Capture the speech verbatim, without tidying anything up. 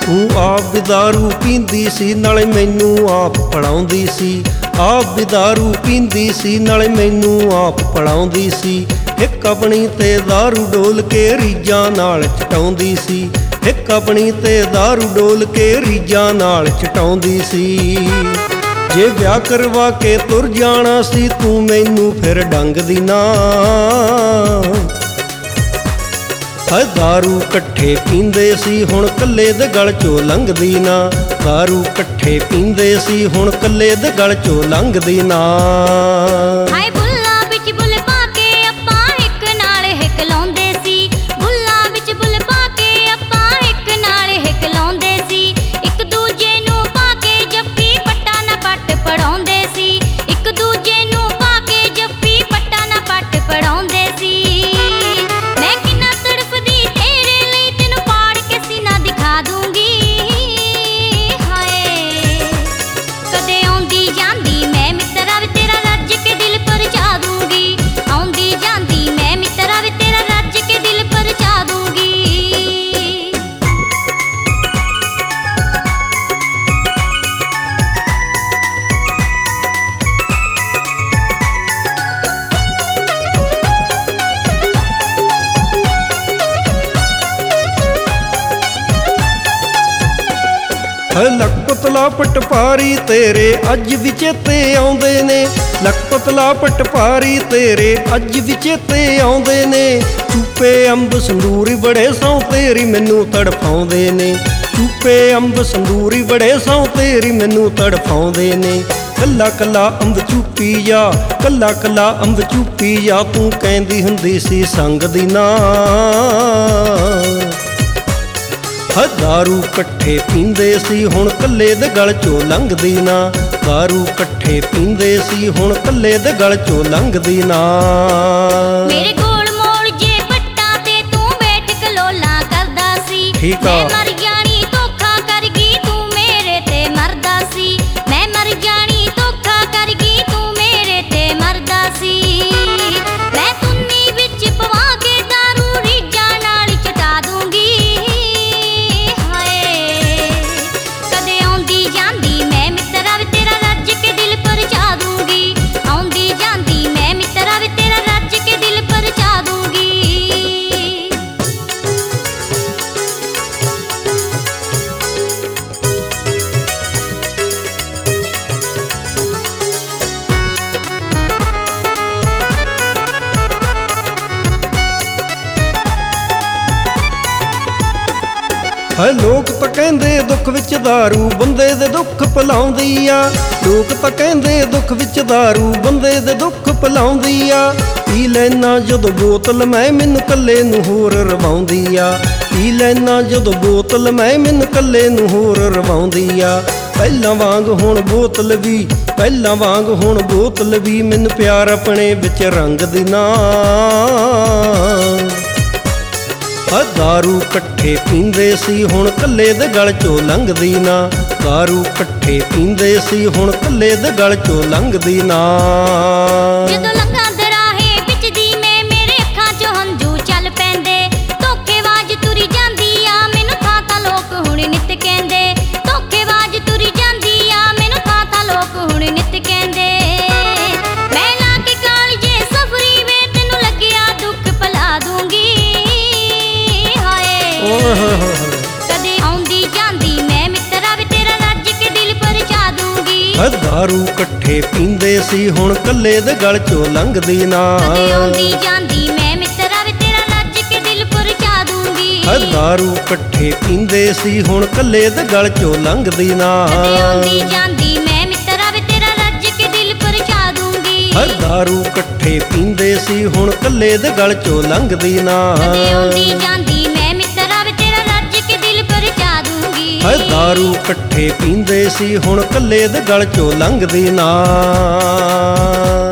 ਤੂੰ ਆਪ ਵੀ ਦਾਰੂ ਪੀਂਦੀ ਸੀ ਨਾਲੇ ਮੈਨੂੰ ਆਪ ਪੜਾਉਂਦੀ ਸੀ। ਆਪ ਵੀ ਦਾਰੂ ਪੀਂਦੀ ਸੀ ਨਾਲੇ ਮੈਨੂੰ ਆਪ ਪੜਾਉਂਦੀ ਸੀ। ਇੱਕ ਆਪਣੀ ਤੇ ਦਾਰੂ ਡੋਲ ਕੇ ਰੀਝਾਂ ਨਾਲ ਚਟਾਉਂਦੀ ਸੀ। ਇੱਕ ਆਪਣੀ ਤੇ ਦਾਰੂ ਡੋਲ ਕੇ ਰੀਝਾਂ ਨਾਲ ਚਟਾਉਂਦੀ ਸੀ। ਜੇ ਵਿਆਹ ਕਰਵਾ ਕੇ ਤੁਰ ਜਾਣਾ ਸੀ ਤੂੰ ਮੈਨੂੰ ਫਿਰ ਡੰਗਦੀ ਨਾ। ਹਾਏ ਦਾਰੂ ਇਕੱਠੇ ਪੀਂਦੇ ਸੀ ਹੁਣ ਕੱਲੇ ਦੇ ਗਲ ਚੋਂ ਲੰਘਦੀ ਨਾ। ਦਾਰੂ ਇਕੱਠੇ ਪੀਂਦੇ ਸੀ ਹੁਣ ਕੱਲੇ ਦੇ ਗਲ ਚੋਂ ਲੰਘਦੀ ਨਾ। ਹਾਏ ਬੁੱਲਾਂ ਵਿੱਚ ਬੁੱਲ ਪਾ ਕੇ ਆਪਾਂ ਇੱਕ ਨਾਲ ਹਿੱਕ ਲਾਉਂਦੇ ਸੀ। ਬੁੱਲਾਂ ਵਿੱਚ ਬੁੱਲ ਪਾ ਕੇ ਆਪਾਂ ਇੱਕ ਨਾਲ ਹਿੱਕ ਲਾਉਂਦੇ ਸੀ। ਇੱਕ ਦੂਜੇ ਨੂੰ ਪਾ ਕੇ ਜੱਫੀ ਪੱਟਾ ਨਾ ਪੱਟ ਪੜਾਉਂਦੇ ਸੀ। ਇੱਕ ਦੂਜੇ ਨੂੰ ਪਾ ਕੇ ਜੱਫੀ ਪੱਟਾ ਨਾ ਪੱਟ ਪੜਾਉਂਦੇ ਸੀ। ਮੈਂ ਕਿੰਨਾ ਤੜਫਦੀ ਤੇਰੇ ਲਈ ਤੈਨੂੰ ਪਾੜ ਕੇ ਸੀਨਾ ਦਿਖਾ ਦੂੰਗੀ। ਹਾਏ ਕਦੇ ਆਉਂਦੀ ਜਾਂਦੀ ਮੈਂ ਮਿੱਤਰਾ ਵੇ ਤੇਰਾ ਰੱਜ ਕੇ ਦਿਲ ਪਰਚਾ ਦੂੰਗੀ। ਆਉਂਦੀ ਜਾਂਦੀ ਮੈਂ ਮਿੱਤਰਾ ਵੇ ਤੇਰਾ ਰੱਜ ਕੇ ਦਿਲ ਪਰਚਾ ਦੂੰਗੀ। ਹਾਏ ਲੱਕ ਪਤਲਾ ਪਟਪਾਰੀ ਤੇਰੇ ਅੱਜ ਵੀ ਚੇਤੇ ਆਉਂਦੇ ਨੇ। ਲੱਕ ਪਤਲਾ ਪਟਪਾਰੀ ਤੇਰੇ ਅੱਜ ਵੀ ਚੇਤੇ ਆਉਂਦੇ ਨੇ। ਚੂਪੇ ਅੰਬ ਸੰਦੂਰੀ ਬੜੇ ਸੌ ਤੇਰੀ ਮੈਨੂੰ ਤੜਫਾਉਂਦੇ ਨੇ। ਚੂਪੇ ਅੰਬ ਸੰਦੂਰੀ ਬੜੇ ਸੌ ਤੇਰੀ ਮੈਨੂੰ ਤੜਫਾਉਂਦੇ ਨੇ। ਕੱਲਾ ਕੱਲਾ ਅੰਬ ਚੂਪੀ ਜਾ, ਕੱਲਾ ਕੱਲਾ ਅੰਬ ਚੂਪੀ ਜਾ, ਤੂੰ ਕਹਿੰਦੀ ਹੁੰਦੀ ਸੀ ਸੰਗ ਦੀ ਨਾ। ਹਾ ਦਾਰੂ ਇਕੱਠੇ ਪੀਂਦੇ ਸੀ ਹੁਣ ਕੱਲੇ ਦੇ ਗਲ ਚੋਂ ਲੰਘਦੀ ਨਾ। ਦਾਰੂ ਇਕੱਠੇ ਪੀਂਦੇ ਸੀ ਹੁਣ ਕੱਲੇ ਦੇ ਗਲ ਚੋਂ ਲੰਘਦੀ ਨਾ। ਮੇਰੇ ਗੋਲ ਮੋਲ ਜੇ ਪੱਟਾਂ ਤੇ ਤੂੰ ਬੈਠ ਕਲੋਲਾਂ ਕਰਦਾ ਸੀ। ਠੀਕ ਆ। ਮੈਂ ਮਰ ਜਾਣੀ ਧੋਖਾ ਕਰ ਗਈ ਤੂੰ ਮੇਰੇ ਤੇ ਮਰਦਾ ਸੀ। ਮੈਂ ਮਰ ਜਾਣੀ ਧੋਖਾ ਕਰ ਗਈ ਤੂੰ ਮੇਰੇ ਤੇ ਮਰਦਾ ਸੀ। ਮੈਂ ਤੁੰਨੀ ਵਿੱਚ ਪਵਾ ਕੇ ਦਾਰੂ ਰੀਝਾਂ ਨਾਲ ਚਟਾ ਦੂੰਗੀ। ਹਾਏ ਕਦੇ ਆਉਂਦੀ ਜਾਂਦੀ ਮੈਂ ਮਿੱਤਰਾ ਵੇ ਤੇਰਾ ਰੱਜ ਕੇ ਦਿਲ ਪਰਚਾ ਦੂੰਗੀ। ਆਉਂਦੀ ਜਾਂਦੀ ਮੈਂ ਮਿੱਤਰਾ ਵੇ ਤੇਰਾ ਰੱਜ ਕੇ ਦਿਲ ਪਰਚਾ ਦੂੰਗੀ। ਹਾਏ ਲੋਕ ਤਾਂ ਕਹਿੰਦੇ ਦੁੱਖ ਵਿੱਚ ਦਾਰੂ ਬੰਦੇ ਦੇ ਦੁੱਖ ਭੁਲਾਉਂਦੀ ਆ। ਲੋਕ ਤਾਂ ਕਹਿੰਦੇ ਦੁੱਖ ਵਿੱਚ ਦਾਰੂ ਬੰਦੇ ਦੇ ਦੁੱਖ ਭੁਲਾਉਂਦੀ ਆ। ਪੀ ਲੈਣਾ ਜਦੋਂ ਬੋਤਲ ਮੈਂ ਮੈਨੂੰ ਕੱਲੇ ਨੂੰ ਹੋਰ ਰਵਾਉਂਦੀ ਆ। ਪੀ ਲੈਣਾ ਜਦੋਂ ਬੋਤਲ ਮੈਂ ਮੈਨੂੰ ਕੱਲੇ ਨੂੰ ਹੋਰ ਰਵਾਉਂਦੀ ਆ। ਪਹਿਲਾਂ ਵਾਂਗ ਹੁਣ ਬੋਤਲ ਵੀ, ਪਹਿਲਾਂ ਵਾਂਗ ਹੁਣ ਬੋਤਲ ਵੀ ਮੈਨੂੰ ਪਿਆਰ ਆਪਣੇ ਵਿੱਚ ਰੰਗਦੀ ਨਾ। ਹਾ ਦਾਰੂ ਇਕੱਠੇ ਪੀਂਦੇ ਸੀ ਹੁਣ ਕੱਲੇ ਦੇ ਗਲ ਚੋਂ ਲੰਘਦੀ ਨਾ। ਦਾਰੂ ਇਕੱਠੇ ਪੀਂਦੇ ਸੀ ਹੁਣ ਕੱਲੇ ਦੇ ਗਲ ਚੋਂ ਲੰਘਦੀ ਨਾ। ਜਦੋਂ ਲੰਘਾਂ ਦਰਾਹੇ ਵਿੱਚ ਦੀ ਮੈਂ ਮੇਰੇ ਅੱਖਾਂ 'ਚੋਂ ਹੰਝੂ ਚੱਲ ਪੈਂਦੇ। ਧੋਖੇਬਾਜ਼ ਤੁਰੀ ਜਾਂਦੀ ਆ ਮੈਨੂੰ ਥਾਂ ਥਾਂ ਲੋਕ ਹੁਣ ਨਿੱਤ ਕਹਿੰਦੇ। ਧੋਖੇਬਾਜ਼ ਤੁਰੀ ਜਾਂਦੀ ਆ ਮੈਨੂੰ ਥਾਂ ਥਾਂ ਲੋਕ ਹੁਣ ਨਿੱਤ ਕਹਿੰਦੇ। ਮੈਂ ਲਾ ਕੇ ਕਾਲਜੇ ਸਫਰੀ ਵੇ ਤੈਨੂੰ ਲੱਗਿਆ ਦੁੱਖ ਭੁਲਾ ਦੂੰਗੀ। ਕਦੇ ਆਉਂਦੀ ਜਾਂਦੀ ਮੈਂ ਮਿੱਤਰਾ ਵੇ ਤੇਰਾ ਰੱਜ ਕੇ ਦਿਲ ਪਰਚਾ ਦੂੰਗੀ। ਹਾ ਦਾਰੂ ਇਕੱਠੇ ਪੀਂਦੇ ਸੀ ਹੁਣ ਕੱਲੇ ਦੇ ਗਲ ਚੋਂ ਲੰਘਦੀ ਨਾ। ਕਦੇ ਆਉਂਦੀ ਜਾਂਦੀ ਮੈਂ ਮਿੱਤਰਾ ਵੇ ਤੇਰਾ ਰੱਜ ਕੇ ਦਿਲ ਪਰਚਾ ਦੂੰਗੀ। ਹਾ ਦਾਰੂ ਇਕੱਠੇ ਪੀਂਦੇ ਸੀ ਹੁਣ ਕੱਲੇ ਦੇ ਗਲ ਚੋਂ ਲੰਘਦੀ ਨਾ। ਕਦੇ ਆਉਂਦੀ ਜਾਂਦੀ ਮੈਂ ਮਿੱਤਰਾ ਵੇ ਤੇਰਾ ਰੱਜ ਕੇ ਦਿਲ ਪਰਚਾ ਦੂੰਗੀ। ਹਾ ਦਾਰੂ ਇਕੱਠੇ ਪੀਂਦੇ ਸੀ ਹੁਣ ਕੱਲੇ ਦੇ ਗਲ ਚੋਂ ਲੰਘਦੀ ਨਾ। ਕਦੇ ਆਉਂਦੀ ਜਾਂਦੀ ਮੈਂ ਮਿੱਤਰਾ ਵੇ ਤੇਰਾ ਰੱਜ ਕੇ ਦਿਲ ਪਰਚਾ ਦੂੰਗੀ। ਹਾਏ ਦਾਰੂ ਇਕੱਠੇ ਪੀਂਦੇ ਸੀ ਹੁਣ ਕੱਲੇ ਦੇ ਗਲ ਚੋਂ ਲੰਘਦੀ ਨਾ।